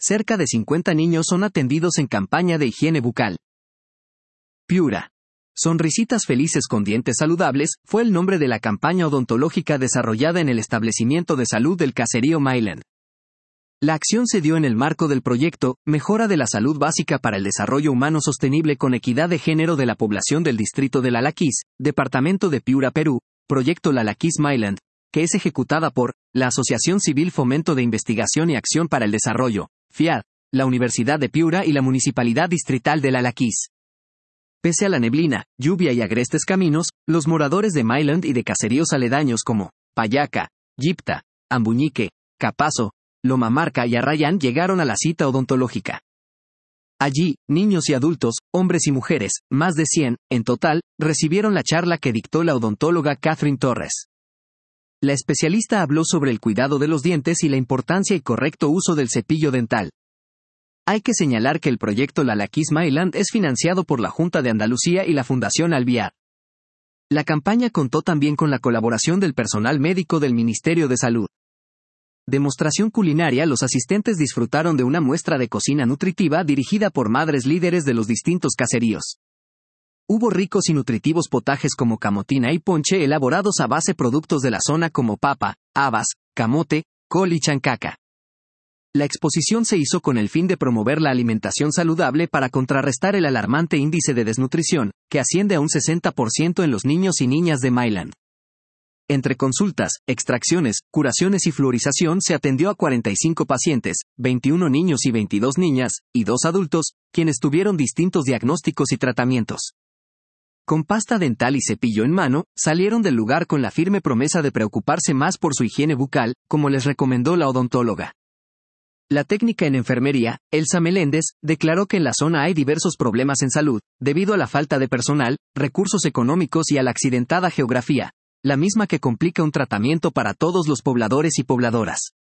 cerca de 50 niños son atendidos en campaña de higiene bucal. Piura. Sonrisitas felices con dientes saludables, fue el nombre de la campaña odontológica desarrollada en el establecimiento de salud del caserío Myland. La acción se dio en el marco del proyecto Mejora de la Salud Básica para el Desarrollo Humano Sostenible con Equidad de Género de la Población del Distrito de Lalaquís, Departamento de Piura, Perú, Proyecto Lalaquís Myland, que es ejecutada por la Asociación Civil Fomento de Investigación y Acción para el Desarrollo, FIAD, la Universidad de Piura y la Municipalidad Distrital de Lalaquís. Pese a la neblina, lluvia y agrestes caminos, los moradores de Myland y de caseríos aledaños como Payaca, Yipta, Ambuñique, Capazo, Lomamarca y Arrayán llegaron a la cita odontológica. Allí, niños y adultos, hombres y mujeres, más de 100, en total, recibieron la charla que dictó la odontóloga Catherine Torres. La especialista habló sobre el cuidado de los dientes y la importancia y correcto uso del cepillo dental. Hay que señalar que el proyecto Lalaquís Myland es financiado por la Junta de Andalucía y la Fundación Albiar. La campaña contó también con la colaboración del personal médico del Ministerio de Salud. Demostración culinaria. Los asistentes disfrutaron de una muestra de cocina nutritiva dirigida por madres líderes de los distintos caseríos. Hubo ricos y nutritivos potajes como camotina y ponche elaborados a base de productos de la zona como papa, habas, camote, col y chancaca. La exposición se hizo con el fin de promover la alimentación saludable para contrarrestar el alarmante índice de desnutrición, que asciende a un 60% en los niños y niñas de Myland. Entre consultas, extracciones, curaciones y fluorización se atendió a 45 pacientes, 21 niños y 22 niñas, y 2 adultos, quienes tuvieron distintos diagnósticos y tratamientos. Con pasta dental y cepillo en mano, salieron del lugar con la firme promesa de preocuparse más por su higiene bucal, como les recomendó la odontóloga. La técnica en enfermería, Elsa Meléndez, declaró que en la zona hay diversos problemas en salud, debido a la falta de personal, recursos económicos y a la accidentada geografía, la misma que complica un tratamiento para todos los pobladores y pobladoras.